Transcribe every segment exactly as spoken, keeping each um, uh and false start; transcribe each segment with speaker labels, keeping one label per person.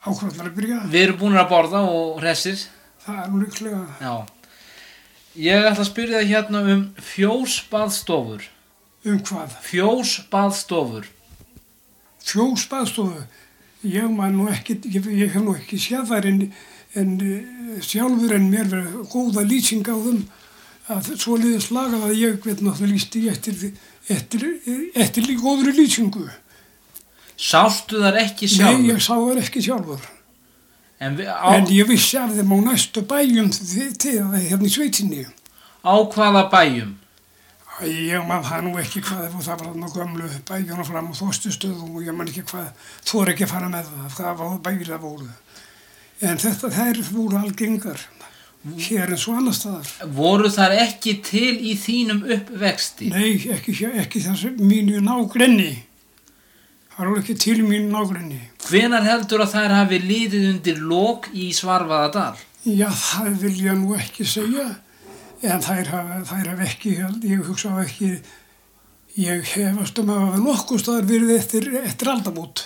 Speaker 1: Á hvað ætlarðu að byrja?
Speaker 2: Við erum búin að borða og hressir.
Speaker 1: Það er nú líklega.
Speaker 2: Já. Ég ætla að spyrja þig hérna um fjósbaðstofur.
Speaker 1: Um hvað?
Speaker 2: Fjósbaðstofur.
Speaker 1: Fjósbaðstofu? Ég man nú ekki, ég, ég hef nú ekki séð þær en, en sjálfur en mér verið góða lýsing á þeim að svoleiðis lagað að ég veit náttúrulega lýsti eftir, eftir, eftir góðri lýsingu.
Speaker 2: Sástu þar ekki sjálfur?
Speaker 1: Nei, ég sá þar ekki sjálfur.
Speaker 2: En, við, á,
Speaker 1: en ég vissi af þeim á næstu bæjum til það hérna í sveitinni.
Speaker 2: Á hvaða bæjum?
Speaker 1: Ég man það nú ekki hvað, það var þarna gömlu bæjuna fram á Þórstistöðum og ég man ekki hvað, þú er ekki að fara með það, það var bæjir það voru. En þetta, þær voru algengar, hér en svo annar staðar.
Speaker 2: Voru þar ekki til í þínum uppvexti?
Speaker 1: Nei, ekki, ekki þessu mínu nágrenni. Það voru ekki til mínu nágrenni.
Speaker 2: Hvenær heldur að þær hafi liðið undir lok í Svarfaðardal?
Speaker 1: Já, það vil ég nú ekki segja. En þær hafa, þær hafa ekki, ég hugsa ekki, ég hefast um að hafa nokkuð staðar verið eftir, eftir aldamót.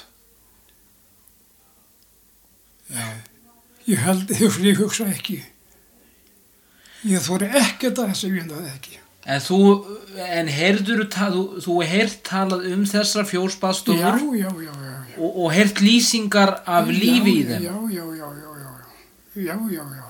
Speaker 2: Já.
Speaker 1: Ég held, ég hugsa ekki. Ég þori ekkert að segja það ekki.
Speaker 2: En þú, en heyrður þú, þú heyrt talað um þessar fjósbaðstofur?
Speaker 1: Já, já, já, já. já.
Speaker 2: Og, og heyrt lýsingar af
Speaker 1: já,
Speaker 2: lífi í þeim?
Speaker 1: Já, já, já, já, já, já, já, já.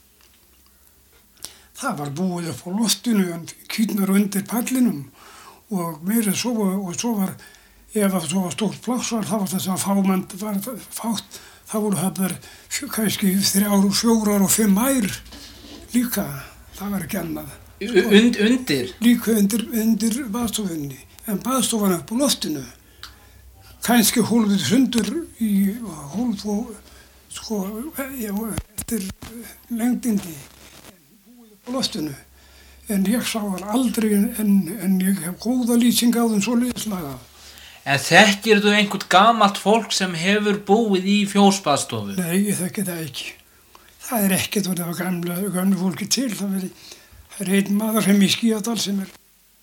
Speaker 1: Það var búið upp á loftinu en kýrnar undir pallinum og meira svo og svo var, ef það svo var stórt pláss var, það var þess að fámend var fátt, það voru það kannski þrjár og fjórar og fimm ær líka, það var ekki annað.
Speaker 2: Und, undir?
Speaker 1: Líka undir, undir baðstofunni, en baðstofan upp á loftinu, kannski hólfið sundur í hólf og sko, já, eftir lengdindi. Loftinu, en ég sá það aldrei en, en ég hef góða lýsing á þeim svoleiðis lagað.
Speaker 2: En þekkir þú einhvern gamalt fólk sem hefur búið í fjósbaðstofu?
Speaker 1: Nei, ég þekki það ekki. Það er ekkert verið af gamla, gamla fólki til. Það, veri, það er einn maður sem í Skíðadal sem er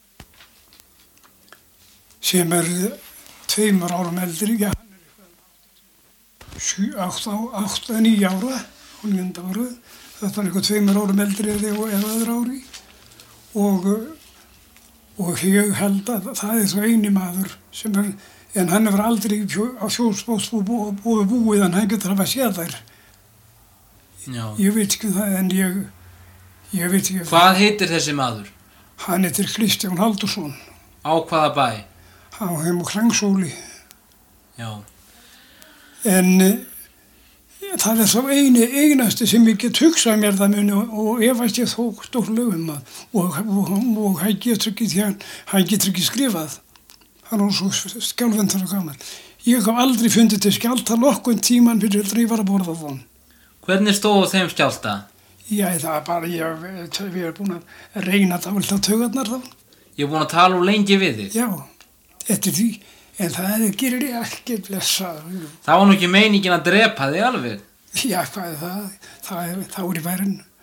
Speaker 1: sem er tveimur árum eldri, já, hann er sjö, átta, átta, níu ára, hún er enda ára. Þetta er eitthvað tveimur árum eldri eða öðru ári og, og ég held að það er svo eini maður sem er, en hann hefur aldrei á fjósbaðstofu búið búið en hann getur hafa séð þær.
Speaker 2: Já.
Speaker 1: Ég veit ekki það en ég, ég veit ekki.
Speaker 2: Hvað heitir þessi maður?
Speaker 1: Hann heitir Kristján Haldursson.
Speaker 2: Á hvaða bæ?
Speaker 1: Á heim og Klangsóli.
Speaker 2: Já.
Speaker 1: En það er svo eini, einasti sem ég get hugsað mér það muni og, og efast ég þó stórlega um það og, og, og hann getur ekki því hann, hann getur ekki skrifað. Hann er svo skjálfendur og gaman. Ég hef aldrei fundið til skjálta nokkurn tíman fyrir að ég var að borða þann.
Speaker 2: Hvernig stóðu þeim skjálta?
Speaker 1: Já, það er bara, ég, við erum búin að reyna það vel á taugarnar þá.
Speaker 2: Ég er búin að tala úr lengi við þig?
Speaker 1: Já, eftir því. En það gerir ég ekki blessað.
Speaker 2: Það var nú ekki meiningin að drepa þig alveg?
Speaker 1: Já, hvað er það? Það er, það er í værinu.